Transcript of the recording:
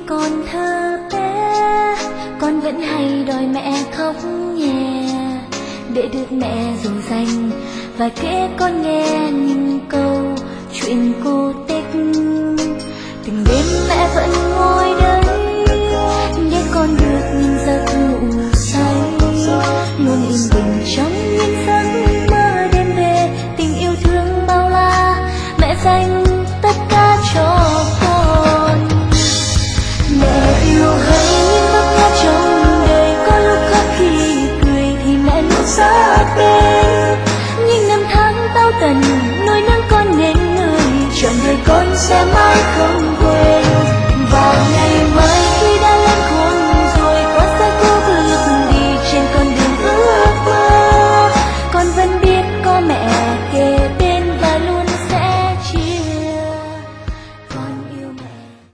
còn thơ bé, con vẫn hay đòi mẹ khóc nhè để được mẹ dỗ dành và kể con nghe những câu chuyện cổ tích. Từng đêm mẹ vẫn